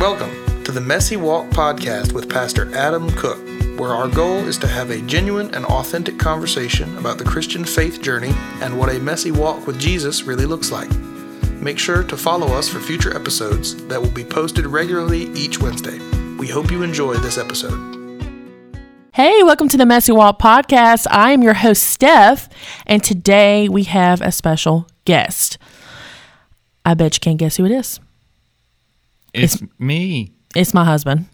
Welcome to the Messy Walk podcast with Pastor Adam Cook, where our goal is to have a genuine and authentic conversation about the Christian faith journey and what a messy walk with Jesus really looks like. Make sure to follow us for future episodes that will be posted regularly each Wednesday. We hope you enjoy this episode. Hey, welcome to the Messy Walk podcast. I am your host, Steph, and today we have a special guest. I bet you can't guess who it is. It's me. It's my husband.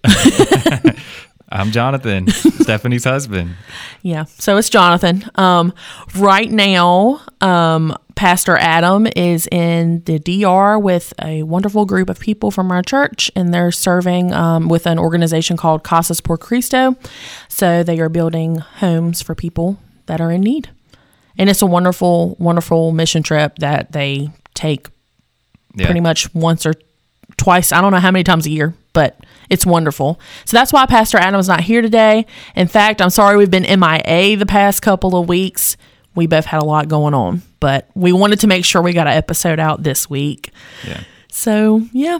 I'm Jonathan, Stephanie's husband. Yeah, so it's Jonathan. Right now, Pastor Adam is in the DR with a wonderful group of people from our church, and they're serving with an organization called Casas por Cristo. So they are building homes for people that are in need. And it's a wonderful, wonderful mission trip that they take pretty much once or twice. I don't know how many times a year, but it's wonderful. So that's why Pastor Adam's not here today. In fact, I'm sorry we've been MIA the past couple of weeks. We both had a lot going on, but we wanted to make sure we got an episode out this week. Yeah. So, yeah.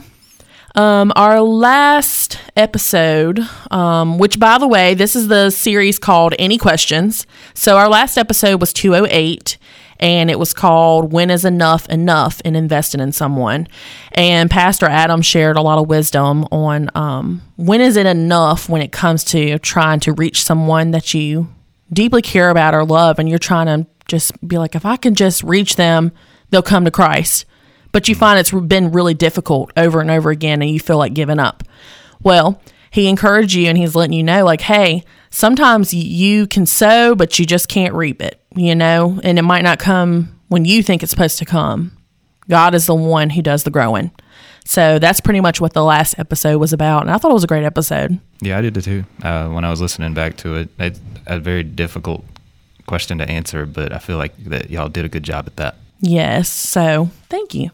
Our last episode, which by the way, this is the series called Any Questions. So our last episode was 208. And it was called When is Enough Enough in Investing in Someone? And Pastor Adam shared a lot of wisdom on when is it enough when it comes to trying to reach someone that you deeply care about or love, and you're trying to just be like, if I can just reach them, they'll come to Christ. But you find it's been really difficult over and over again, and you feel like giving up. Well, he encouraged you, and he's letting you know, like, hey, sometimes you can sow, but you just can't reap it, you know, and it might not come when you think it's supposed to come. God is the one who does the growing. So that's pretty much what the last episode was about. And I thought it was a great episode. Yeah, I did it too. When I was listening back to it, it's a very difficult question to answer, but I feel like that y'all did a good job at that. Yes. So thank you.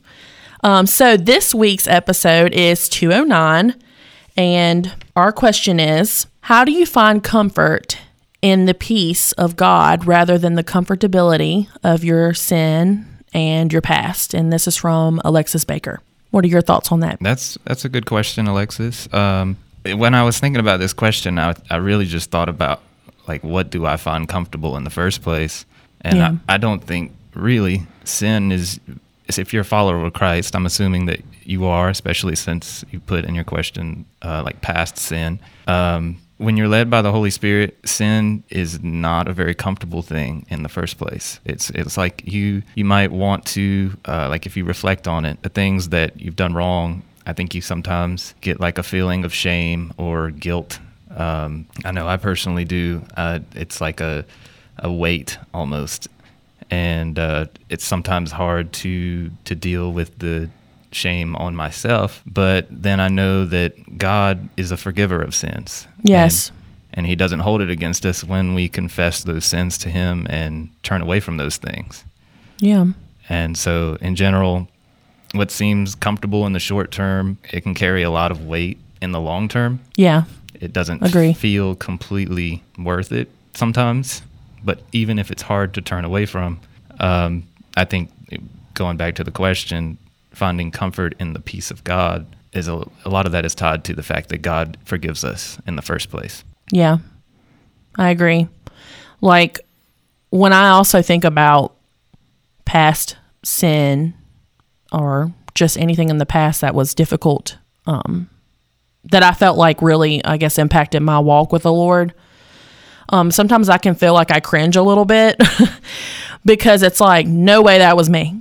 So this week's episode is 209. And our question is, how do you find comfort in the peace of God rather than the comfortability of your sin and your past? And this is from Alexis Baker. What are your thoughts on that? That's a good question, Alexis. When I was thinking about this question, I really just thought about, like, what do I find comfortable in the first place? And I don't think really sin is if you're a follower of Christ, I'm assuming that you are, especially since you put in your question, like past sin. When you're led by the Holy Spirit, sin is not a very comfortable thing in the first place. It's like you might want to, like if you reflect on it, the things that you've done wrong, I think you sometimes get like a feeling of shame or guilt. I know I personally do. It's like a weight almost. And it's sometimes hard to deal with the shame on myself, but then I know that God is a forgiver of sins. Yes. And he doesn't hold it against us when we confess those sins to him and turn away from those things. Yeah. And so in general, what seems comfortable in the short term, it can carry a lot of weight in the long term. Yeah. It doesn't Agree. feel completely worth it sometimes. But even if it's hard to turn away from, I think going back to the question, finding comfort in the peace of God is a lot of that is tied to the fact that God forgives us in the first place. Yeah, I agree. Like when I also think about past sin or just anything in the past that was difficult, that I felt like really, I guess, impacted my walk with the Lord. Sometimes I can feel like I cringe a little bit because it's like, no way that was me.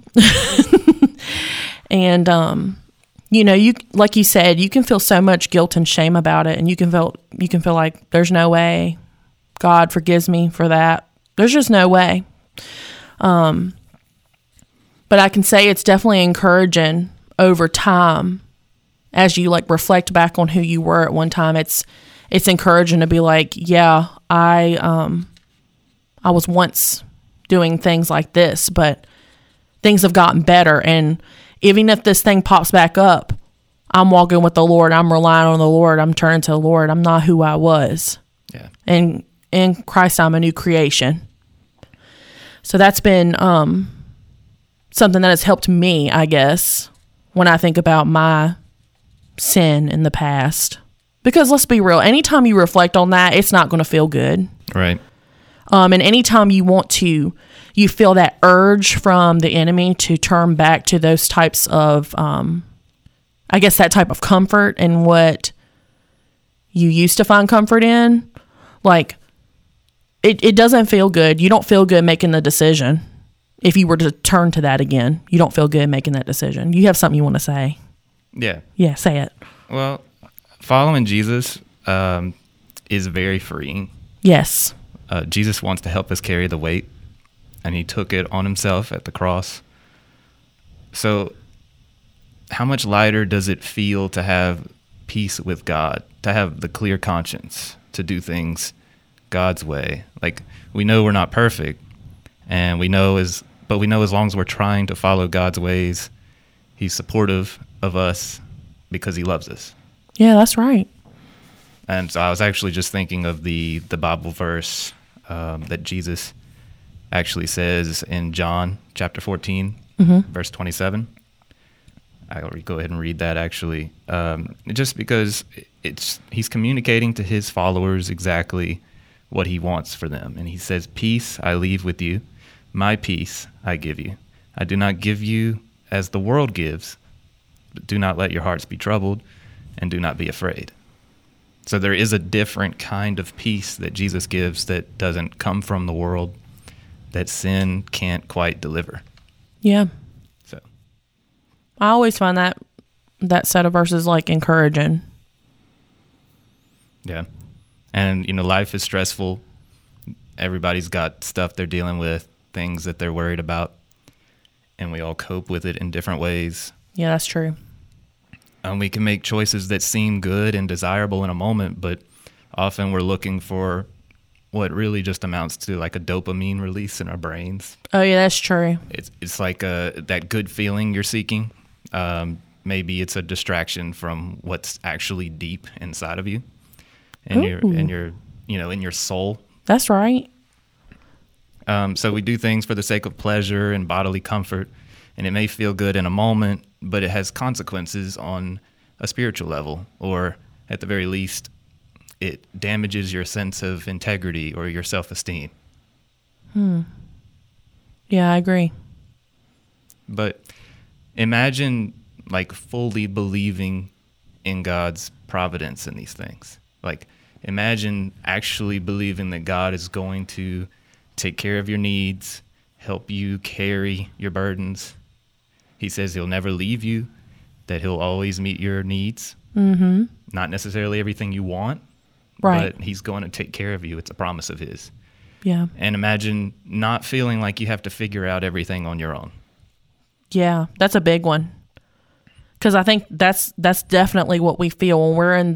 And, you know, you, like you said, you can feel so much guilt and shame about it. And you can feel like there's no way God forgives me for that. There's just no way. But I can say it's definitely encouraging over time as you like reflect back on who you were at one time. It's encouraging to be like, yeah, I was once doing things like this, but things have gotten better. And even if this thing pops back up, I'm walking with the Lord. I'm relying on the Lord. I'm turning to the Lord. I'm not who I was. Yeah. And in Christ, I'm a new creation. So that's been something that has helped me, I guess, when I think about my sin in the past. Because let's be real, anytime you reflect on that, it's not going to feel good. Right. And anytime you feel that urge from the enemy to turn back to those types of, I guess that type of comfort and what you used to find comfort in, like, it doesn't feel good. You don't feel good making the decision. If you were to turn to that again, you don't feel good making that decision. You have something you want to say. Yeah. Yeah, say it. Well, following Jesus is very freeing. Yes. Jesus wants to help us carry the weight, and he took it on himself at the cross. So how much lighter does it feel to have peace with God, to have the clear conscience, to do things God's way? Like, we know we're not perfect, and we know as long as we're trying to follow God's ways, he's supportive of us because he loves us. Yeah, that's right. And so I was actually just thinking of the Bible verse that Jesus actually says in John chapter 14, verse 27. I'll go ahead and read that actually, just because he's communicating to his followers exactly what he wants for them. And he says, "Peace I leave with you, my peace I give you. I do not give you as the world gives, but do not let your hearts be troubled, and do not be afraid." So there is a different kind of peace that Jesus gives that doesn't come from the world, that sin can't quite deliver. Yeah. So I always find that set of verses like encouraging. yeah. And, life is stressful. Everybody's got stuff they're dealing with, things that they're worried about, and we all cope with it in different ways. Yeah, that's true. We can make choices that seem good and desirable in a moment, but often we're looking for what really just amounts to like a dopamine release in our brains. Oh, yeah, that's true. It's like that good feeling you're seeking. Maybe it's a distraction from what's actually deep inside of you, and in your soul. That's right. So we do things for the sake of pleasure and bodily comfort, and it may feel good in a moment, but it has consequences on a spiritual level, or at the very least, it damages your sense of integrity or your self-esteem. Yeah, I agree. But imagine like fully believing in God's providence in these things. Like, imagine actually believing that God is going to take care of your needs, help you carry your burdens. He says he'll never leave you, that he'll always meet your needs. Mm-hmm. Not necessarily everything you want, right, but he's going to take care of you. It's a promise of his. Yeah. And imagine not feeling like you have to figure out everything on your own. Yeah, that's a big one. Because I think that's definitely what we feel when we're in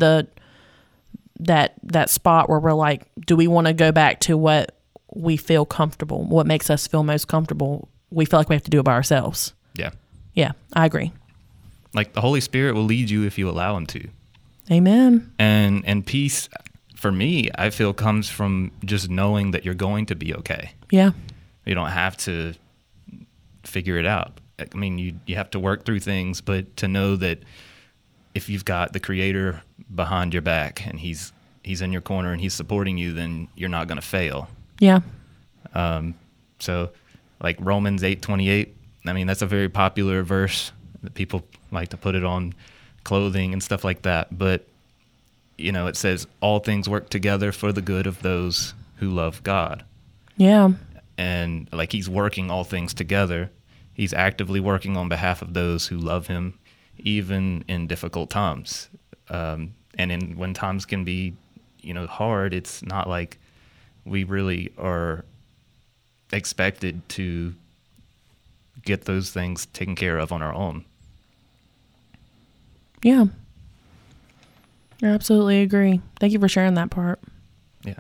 that spot where we're like, do we want to go back to what we feel comfortable, what makes us feel most comfortable? We feel like we have to do it by ourselves. Yeah. Yeah, I agree. Like, the Holy Spirit will lead you if you allow him to. Amen. And peace, for me, I feel comes from just knowing that you're going to be okay. Yeah. You don't have to figure it out. I mean, you have to work through things, but to know that if you've got the Creator behind your back and he's in your corner and he's supporting you, then you're not going to fail. Yeah. So like Romans 8:28, I mean, that's a very popular verse that people like to put it on clothing and stuff like that. But, it says all things work together for the good of those who love God. Yeah. And like, he's working all things together. He's actively working on behalf of those who love him, even in difficult times. And when times can be, hard, it's not like we really are expected to get those things taken care of on our own. Yeah. I absolutely agree. Thank you for sharing that part. Yeah.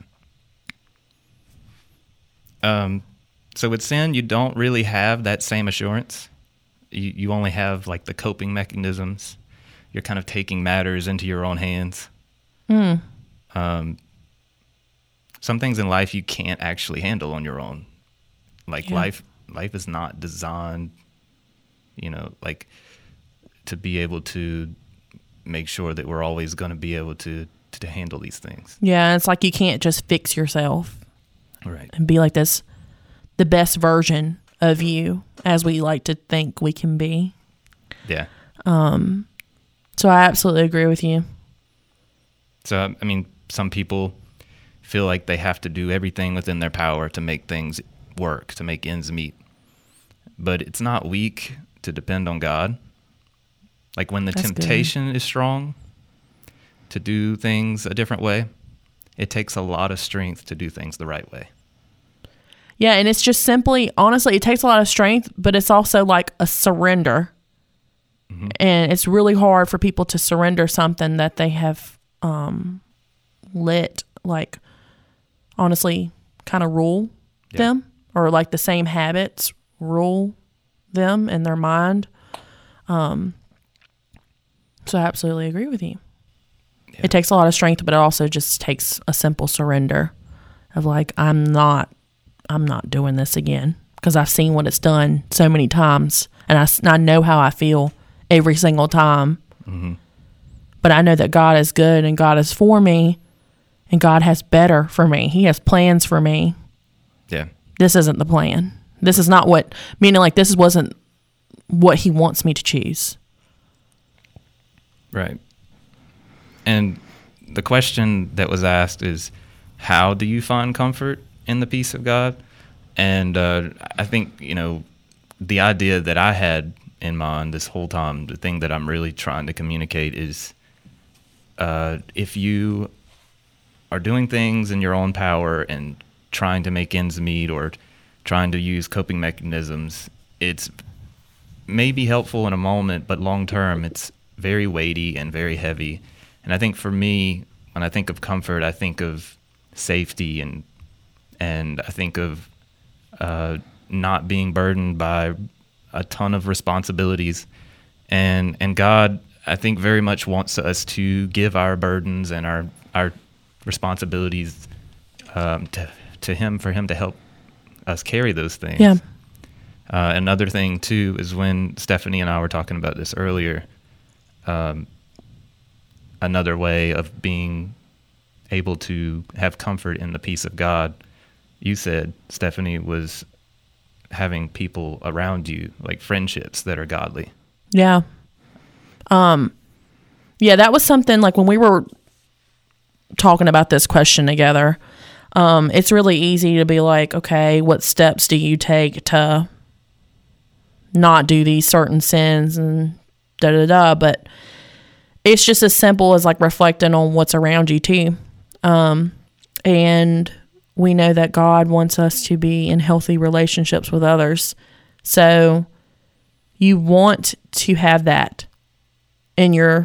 So with sin, you don't really have that same assurance. You only have like the coping mechanisms. You're kind of taking matters into your own hands. Some things in life you can't actually handle on your own. Like, yeah. Life is not designed, like, to be able to make sure that we're always going to be able to handle these things. Yeah, it's like you can't just fix yourself. Right. And be like this, the best version of you, as we like to think we can be. Yeah. So I absolutely agree with you. So, I mean, some people feel like they have to do everything within their power to make things work, to make ends meet. But it's not weak to depend on God. Like when the temptation is strong to do things a different way, it takes a lot of strength to do things the right way. Yeah, and it's just simply, honestly, it takes a lot of strength, but it's also like a surrender. Mm-hmm. And it's really hard for people to surrender something that they have let, like, honestly, kind of rule them, or like the same habits rule them in their mind. So I absolutely agree with you. Yeah. It takes a lot of strength, but it also just takes a simple surrender of like, I'm not doing this again, because I've seen what it's done so many times, and I know how I feel every single time. Mm-hmm. But I know that God is good, and God is for me, and God has better for me. He has plans for me. Yeah. This isn't the plan. This is not what, meaning like this wasn't what he wants me to choose. Right. And the question that was asked is, how do you find comfort in the peace of God? And I think, the idea that I had in mind this whole time, the thing that I'm really trying to communicate is, if you are doing things in your own power and trying to make ends meet or trying to use coping mechanisms, it's maybe helpful in a moment, but long term, it's very weighty and very heavy. And I think for me, when I think of comfort, I think of safety and I think of not being burdened by a ton of responsibilities. And God, I think, very much wants us to give our burdens and our responsibilities to Him, for Him to help us carry those things. Yeah. Another thing, too, is when Stephanie and I were talking about this earlier, another way of being able to have comfort in the peace of God, you said, Stephanie, was having people around you, like friendships that are godly. Yeah. Yeah, that was something like when we were talking about this question together, it's really easy to be like, okay, what steps do you take to not do these certain sins and da-da-da, but it's just as simple as like reflecting on what's around you too. And we know that God wants us to be in healthy relationships with others. So you want to have that in your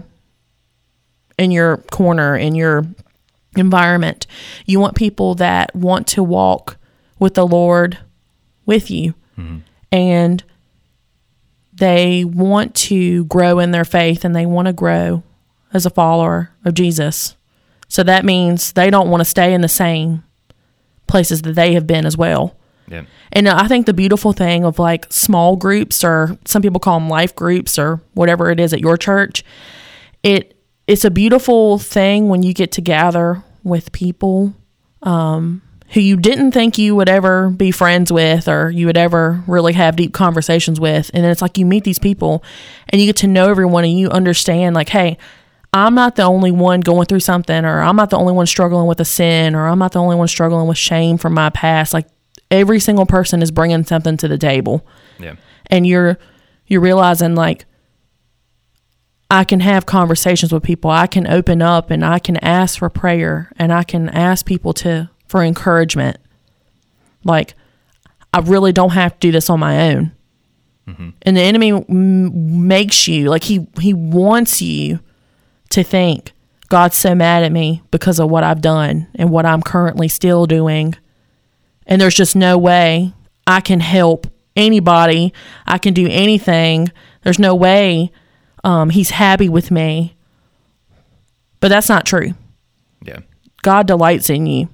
corner, in your environment. You want people that want to walk with the Lord with you. Mm-hmm. And they want to grow in their faith, and they want to grow as a follower of Jesus. So that means they don't want to stay in the same places that they have been as well. Yeah. And I think the beautiful thing of like small groups, or some people call them life groups, or whatever it is at your church, it's a beautiful thing when you get to gather with people who you didn't think you would ever be friends with, or you would ever really have deep conversations with. And then it's like you meet these people and you get to know everyone, and you understand like, hey, I'm not the only one going through something, or I'm not the only one struggling with a sin, or I'm not the only one struggling with shame from my past. Like every single person is bringing something to the table. Yeah. And you're realizing like, I can have conversations with people. I can open up, and I can ask for prayer, and I can ask people for encouragement. Like, I really don't have to do this on my own. Mm-hmm. And the enemy makes you, like he wants you to think, God's so mad at me because of what I've done and what I'm currently still doing. And there's just no way I can help anybody. I can do anything. There's no way He's happy with me. But that's not true. Yeah. God delights in you.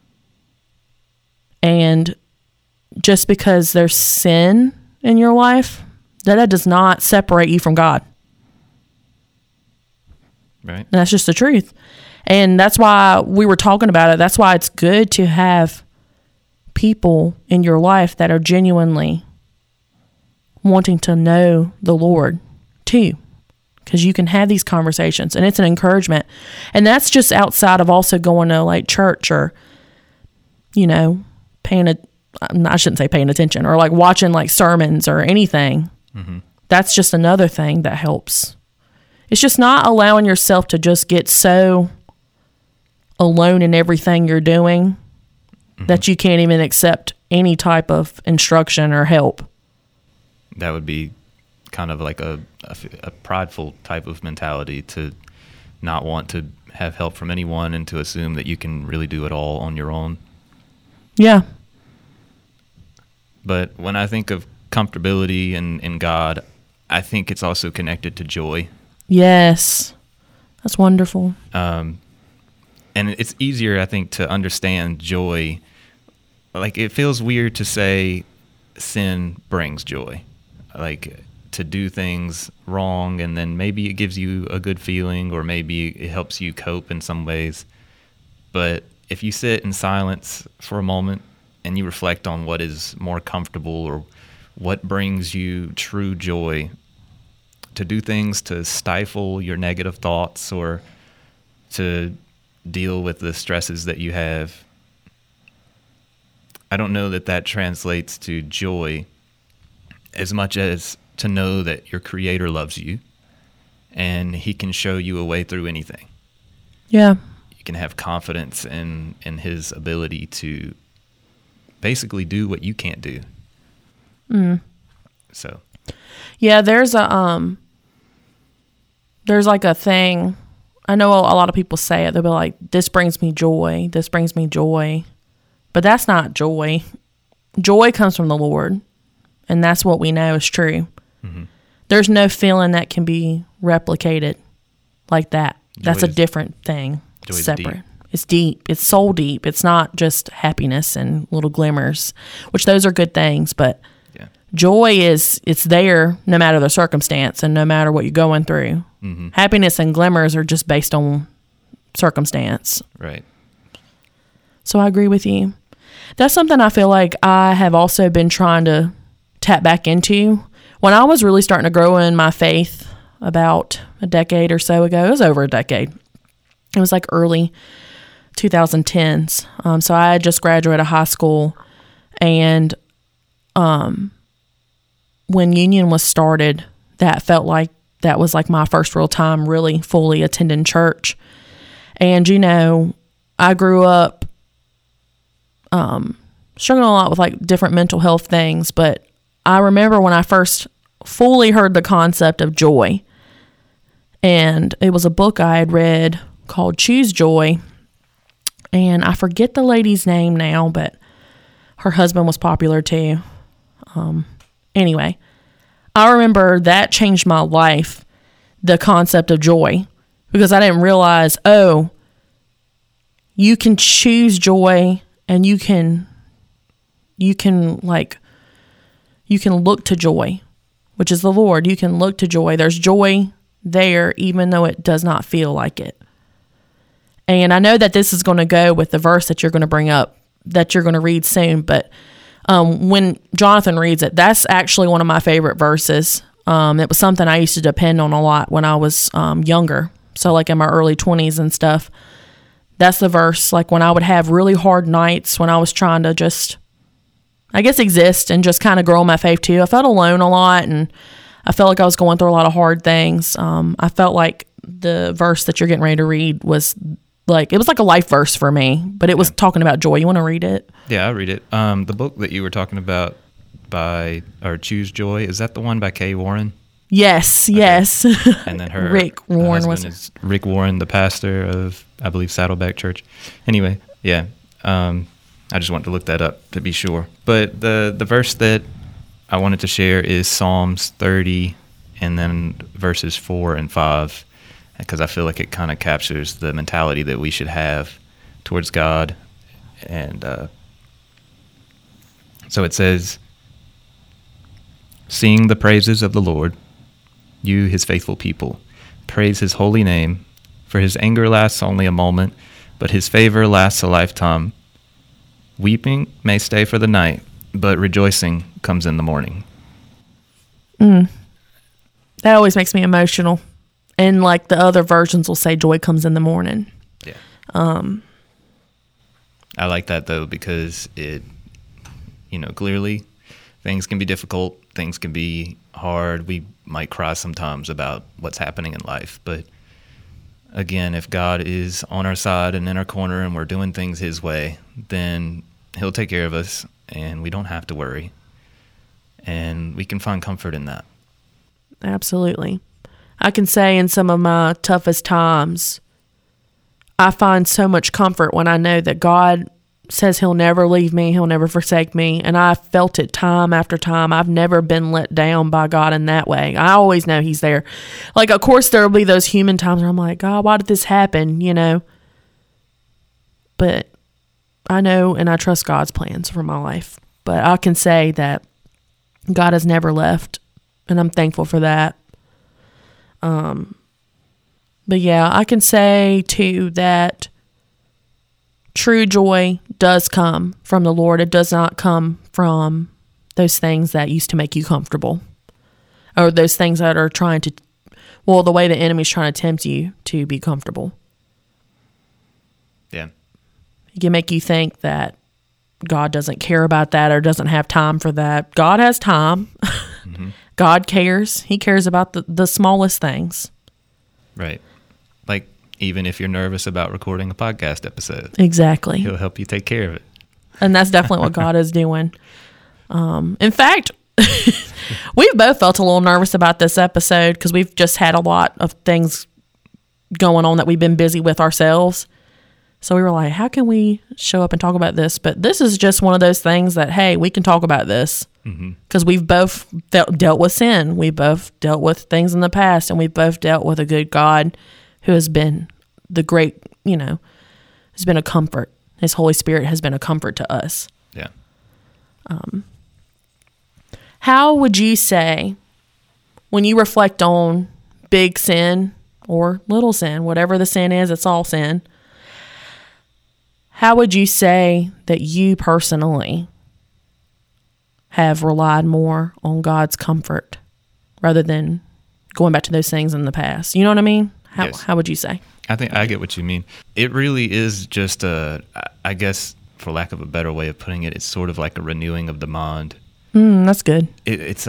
And just because there's sin in your life, that does not separate you from God. Right. And that's just the truth. And that's why we were talking about it. That's why it's good to have people in your life that are genuinely wanting to know the Lord too, because you can have these conversations and it's an encouragement. And that's just outside of also going to like church or, you know, I shouldn't say paying attention, or like watching like sermons or anything. Mm-hmm. That's just another thing that helps. It's just not allowing yourself to just get so alone in everything you're doing that you can't even accept any type of instruction or help. That would be kind of like a prideful type of mentality, to not want to have help from anyone and to assume that you can really do it all on your own. Yeah. But when I think of comfortability in God, I think it's also connected to joy. Yes. That's wonderful. And it's easier, I think, to understand joy. Like, it feels weird to say sin brings joy. Like, to do things wrong, and then maybe it gives you a good feeling, or maybe it helps you cope in some ways. But if you sit in silence for a moment and you reflect on what is more comfortable or what brings you true joy, to do things to stifle your negative thoughts or to deal with the stresses that you have, I don't know that translates to joy as much as to know that your Creator loves you and He can show you a way through anything. Yeah. You can have confidence in His ability to basically do what you can't do. So. Yeah, there's like a thing. I know a lot of people say it. They'll be like, this brings me joy. This brings me joy. But that's not joy. Joy comes from the Lord. And that's what we know is true. Mm-hmm. There's no feeling that can be replicated like that. That's a different thing. It's separate. Deep. It's deep. It's soul deep. It's not just happiness and little glimmers, which those are good things. But joy it's there no matter the circumstance and no matter what you're going through. Mm-hmm. Happiness and glimmers are just based on circumstance. Right. So I agree with you. That's something I feel like I have also been trying to tap back into. When I was really starting to grow in my faith about a decade or so ago, it was over a decade. It was like early 2010s. So I had just graduated high school, and when Union was started, that felt like that was like my first real time really fully attending church. And, you know, I grew up struggling a lot with like different mental health things, but I remember when I first fully heard the concept of joy, and it was a book I had read called Choose Joy, and I forget the lady's name now, but her husband was popular too. Anyway, I remember that changed my life, the concept of joy, because I didn't realize, you can choose joy, and you can look to joy, which is the Lord. You can look to joy. There's joy there, even though it does not feel like it. And I know that this is going to go with the verse that you're going to bring up, that you're going to read soon, but when Jonathan reads it, that's actually one of my favorite verses. It was something I used to depend on a lot when I was younger. So like in my early 20s and stuff, that's the verse. Like when I would have really hard nights, when I was trying to just, I guess, exist and just kind of grow my faith too. I felt alone a lot, and I felt like I was going through a lot of hard things. I felt like the verse that you're getting ready to read was like, it was like a life verse for me, but it was talking about joy. You want to read it? Yeah, I'll read it. The book that you were talking about Choose Joy, is that the one by Kay Warren? Yes, okay. Yes. And then her Rick Warren is Rick Warren, the pastor of, I believe, Saddleback Church. Anyway, yeah. I just wanted to look that up to be sure. But the verse that I wanted to share is Psalms 30 and then verses 4 and 5, because I feel like it kind of captures the mentality that we should have towards God. And so it says, "Sing the praises of the Lord, you his faithful people. Praise his holy name. For his anger lasts only a moment, but his favor lasts a lifetime. Weeping may stay for the night, but rejoicing comes in the morning. That always makes me emotional. And like the other versions will say joy comes in the morning. Yeah. I like that though, because it, clearly things can be difficult. Things can be hard. We might cry sometimes about what's happening in life. But again, if God is on our side and in our corner and we're doing things his way, then he'll take care of us and we don't have to worry. And we can find comfort in that. Absolutely. I can say in some of my toughest times, I find so much comfort when I know that God says he'll never leave me, he'll never forsake me. And I felt it time after time. I've never been let down by God in that way. I always know he's there. Like, of course, there will be those human times where I'm like, God, why did this happen? But I know and I trust God's plans for my life. But I can say that God has never left, and I'm thankful for that. But yeah, I can say too that true joy does come from the Lord. It does not come from those things that used to make you comfortable, or those things that are trying to, the way the enemy's trying to tempt you to be comfortable. Yeah. It can make you think that God doesn't care about that or doesn't have time for that. God has time. Mm-hmm. God cares. He cares about the smallest things. Right. Like, even if you're nervous about recording a podcast episode. Exactly. He'll help you take care of it. And that's definitely what God is doing. In fact, we've both felt a little nervous about this episode because we've just had a lot of things going on that we've been busy with ourselves. So we were like, how can we show up and talk about this? But this is just one of those things that, hey, we can talk about this because we've both dealt with sin. We both dealt with things in the past, and we've both dealt with a good God who has been the great, has been a comfort. His Holy Spirit has been a comfort to us. Yeah. How would you say, when you reflect on big sin or little sin, whatever the sin is, it's all sin, how would you say that you personally have relied more on God's comfort rather than going back to those things in the past? You know what I mean? Yes. How would you say? I think I get what you mean. It really is just I guess, for lack of a better way of putting it, it's sort of like a renewing of the mind. That's good. It's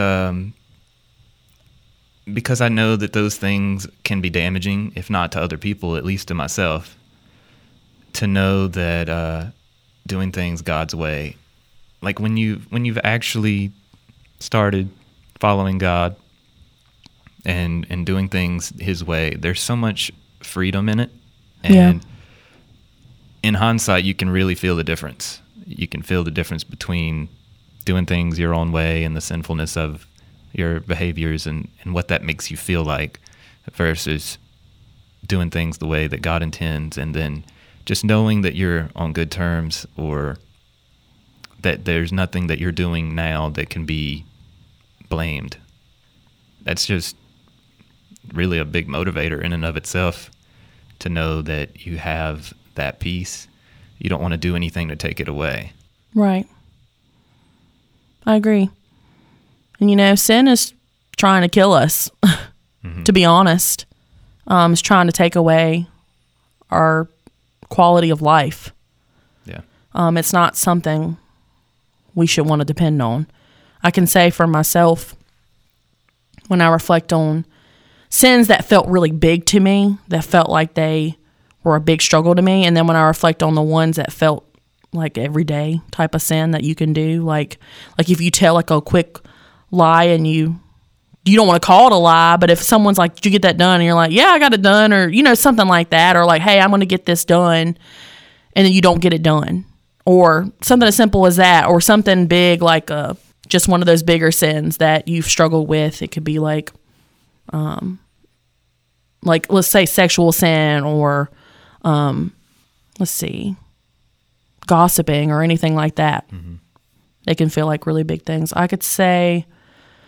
because I know that those things can be damaging, if not to other people, at least to myself. To know that doing things God's way, like when you've actually started following God and doing things his way, there's so much freedom in it. And in hindsight, you can really feel the difference. You can feel the difference between doing things your own way and the sinfulness of your behaviors and what that makes you feel like versus doing things the way that God intends, and then just knowing that you're on good terms, or that there's nothing that you're doing now that can be blamed. That's just really a big motivator in and of itself, to know that you have that peace. You don't want to do anything to take it away. Right. I agree. And sin is trying to kill us, to be honest. It's trying to take away our quality of life. Yeah. It's not something we should want to depend on. I can say for myself, when I reflect on sins that felt really big to me, that felt like they were a big struggle to me, and then when I reflect on the ones that felt like everyday type of sin that you can do, like if you tell like a quick lie and you don't want to call it a lie, but if someone's like, did you get that done? And you're like, yeah, I got it done, or something like that, or like, hey, I'm going to get this done, and then you don't get it done, or something as simple as that, or something big like just one of those bigger sins that you've struggled with. It could be like let's say sexual sin, or let's see, gossiping, or anything like that. They can feel like really big things. I could say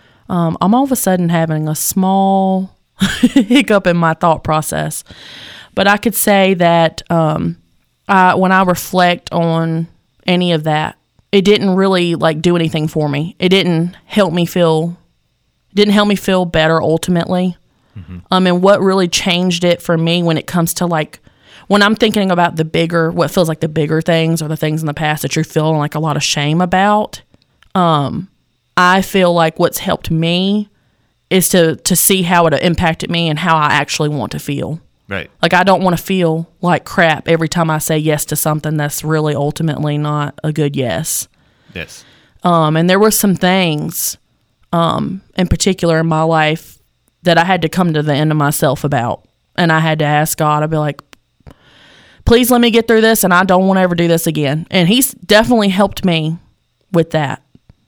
I'm all of a sudden having a small hiccup in my thought process, But I could say that when I reflect on any of that, it didn't really like do anything for me. It didn't help me feel better ultimately. And what really changed it for me when it comes to like, when I'm thinking about what feels like the bigger things or the things in the past that you're feeling like a lot of shame about, I feel like what's helped me is to see how it impacted me and how I actually want to feel. Right. Like, I don't want to feel like crap every time I say yes to something that's really ultimately not a good yes. Yes. And there were some things, in particular in my life that I had to come to the end of myself about. And I had to ask God, I'd be like, please let me get through this, and I don't want to ever do this again. And he's definitely helped me with that.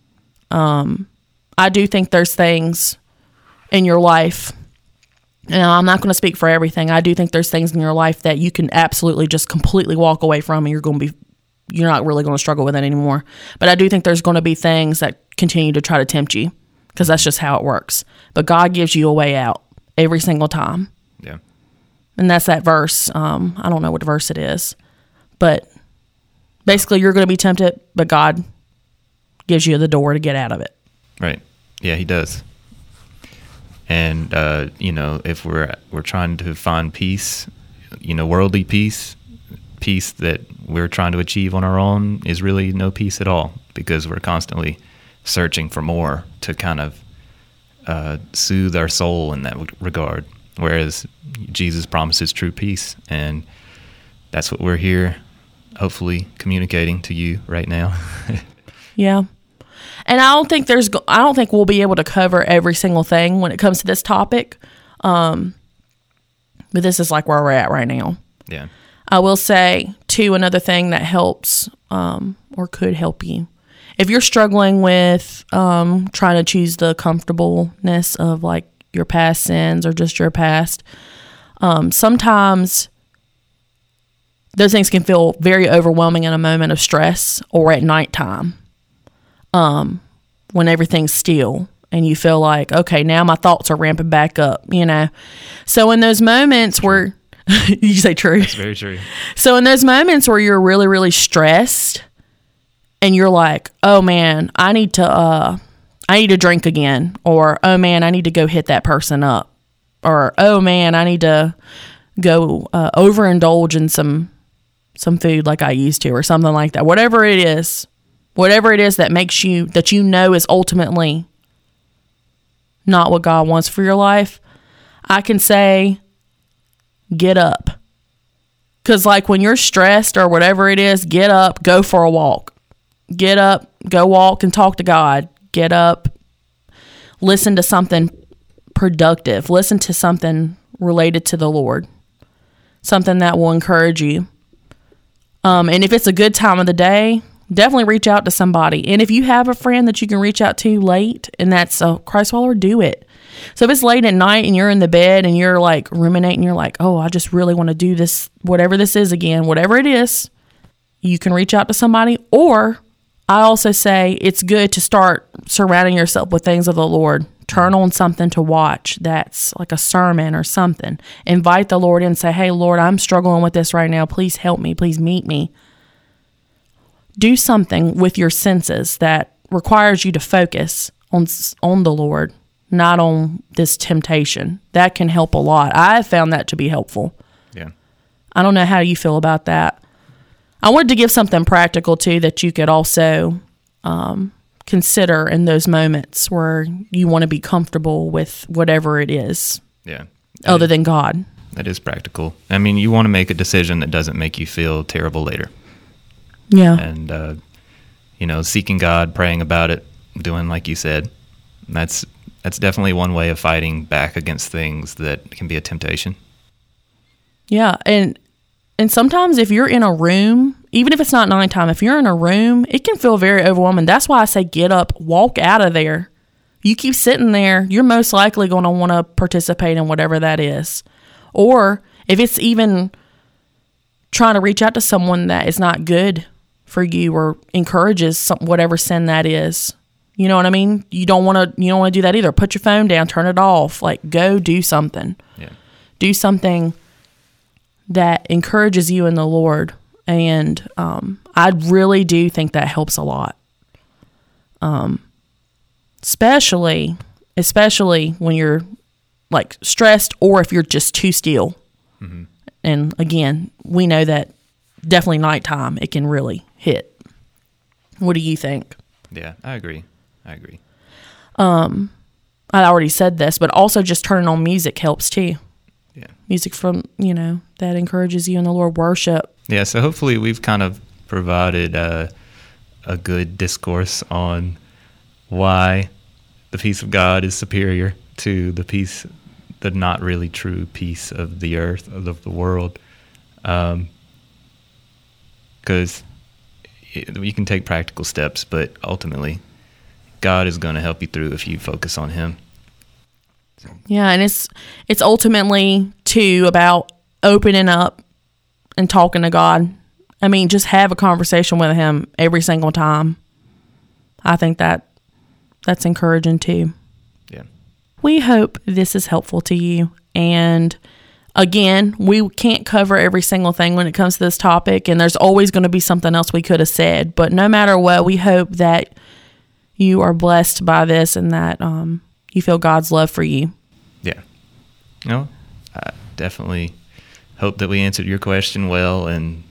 I do think there's things in your life, and I'm not going to speak for everything. I do think there's things in your life that you can absolutely just completely walk away from, and you're not really going to struggle with it anymore. But I do think there's going to be things that continue to try to tempt you, because that's just how it works. But God gives you a way out every single time. Yeah. And that's that verse. I don't know what verse it is, but basically you're going to be tempted, but God gives you the door to get out of it. Right. Yeah, he does. And, if we're trying to find peace, worldly peace that we're trying to achieve on our own is really no peace at all, because we're constantly searching for more to kind of soothe our soul in that regard. Whereas Jesus promises true peace, and that's what we're here, hopefully communicating to you right now. Yeah. And I don't think we'll be able to cover every single thing when it comes to this topic. But this is like where we're at right now. Yeah. I will say too, another thing that helps, or could help you, if you're struggling with, trying to choose the comfortableness of like your past sins or just your past, sometimes those things can feel very overwhelming in a moment of stress or at nighttime. When everything's still and you feel like, okay, now my thoughts are ramping back up, So in those moments where, you say true? That's very true. So in those moments where you're really, really stressed and you're like, oh man, I need to drink again, or, oh man, I need to go hit that person up, or, oh man, I need to go, overindulge in some food like I used to, or something like that. Whatever it is that makes you, that is ultimately not what God wants for your life, I can say, get up. Because like when you're stressed or whatever it is, get up, go for a walk. Get up, go walk and talk to God. Get up, listen to something productive. Listen to something related to the Lord. Something that will encourage you. And if it's a good time of the day, definitely reach out to somebody. And if you have a friend that you can reach out to late, and that's a Christ follower, do it. So if it's late at night and you're in the bed and you're like ruminating, you're like, oh, I just really want to do this, whatever this is again, whatever it is, you can reach out to somebody. Or I also say it's good to start surrounding yourself with things of the Lord. Turn on something to watch that's like a sermon or something. Invite the Lord in and say, hey, Lord, I'm struggling with this right now. Please help me. Please meet me. Do something with your senses that requires you to focus on the Lord, not on this temptation. That can help a lot. I have found that to be helpful. Yeah. I don't know how you feel about that. I wanted to give something practical too that you could also consider in those moments where you want to be comfortable with whatever it is. Yeah. Other than God. That is practical. I mean, you want to make a decision that doesn't make you feel terrible later. Yeah. And, seeking God, praying about it, doing like you said, that's definitely one way of fighting back against things that can be a temptation. Yeah. And sometimes if you're in a room, even if it's not nighttime, if you're in a room, it can feel very overwhelming. That's why I say get up, walk out of there. You keep sitting there, you're most likely going to want to participate in whatever that is. Or if it's even trying to reach out to someone that is not good for you or encourages whatever sin that is. You know what I mean? You don't want to do that either. Put your phone down, turn it off. Like, go do something. Yeah. Do something that encourages you in the Lord. And I really do think that helps a lot. Especially when you're like stressed, or if you're just too still. Mm-hmm. And again, we know that definitely nighttime, it can really hit. What do you think? Yeah, I agree. I already said this, but also just turning on music helps too. Yeah. Music from, that encourages you in the Lord, worship. Yeah, so hopefully we've kind of provided a good discourse on why the peace of God is superior to the not really true peace of the earth, of the world. Because you can take practical steps, but ultimately God is going to help you through if you focus on Him. Yeah, and it's ultimately too about opening up and talking to God. I mean, just have a conversation with Him every single time. I think that's encouraging too. Yeah. We hope this is helpful to you. And again, we can't cover every single thing when it comes to this topic, and there's always going to be something else we could have said. But no matter what, we hope that you are blessed by this and that you feel God's love for you. Yeah. I definitely hope that we answered your question well, and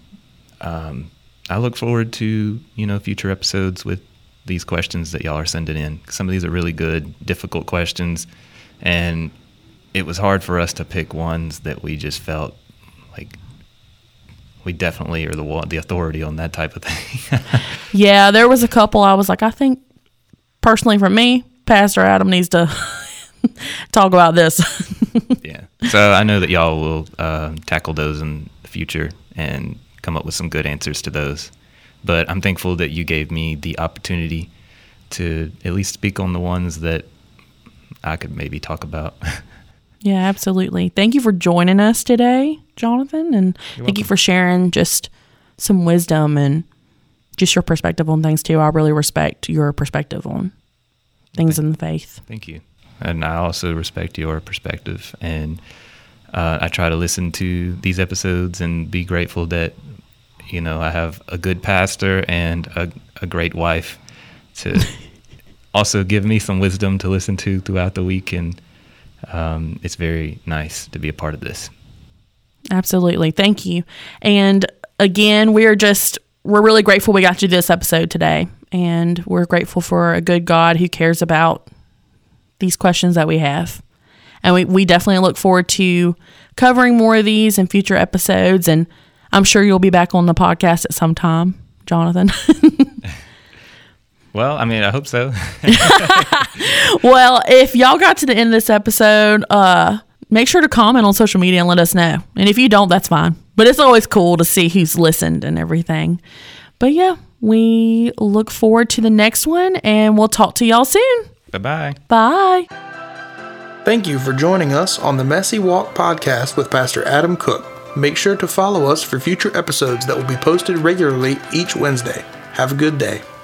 I look forward to, future episodes with these questions that y'all are sending in. Some of these are really good, difficult questions, and it was hard for us to pick ones that we just felt like we definitely are the authority on that type of thing. Yeah, there was a couple I was like, I think personally for me, Pastor Adam needs to talk about this. Yeah. So I know that y'all will tackle those in the future and come up with some good answers to those. But I'm thankful that you gave me the opportunity to at least speak on the ones that I could maybe talk about. Yeah, absolutely. Thank you for joining us today, Jonathan. And thank you for sharing just some wisdom and just your perspective on things too. I really respect your perspective on things in the faith. Thank you. And I also respect your perspective. And I try to listen to these episodes and be grateful that, I have a good pastor and a great wife to also give me some wisdom to listen to throughout the week. And it's very nice to be a part of this. Absolutely. Thank you. And again, we're really grateful we got to do this episode today. And we're grateful for a good God who cares about these questions that we have. And we definitely look forward to covering more of these in future episodes. And I'm sure you'll be back on the podcast at some time, Jonathan. Well, I hope so. Well, if y'all got to the end of this episode, make sure to comment on social media and let us know. And if you don't, that's fine. But it's always cool to see who's listened and everything. But yeah, we look forward to the next one, and we'll talk to y'all soon. Bye-bye. Bye. Thank you for joining us on the Messy Walk podcast with Pastor Adam Cook. Make sure to follow us for future episodes that will be posted regularly each Wednesday. Have a good day.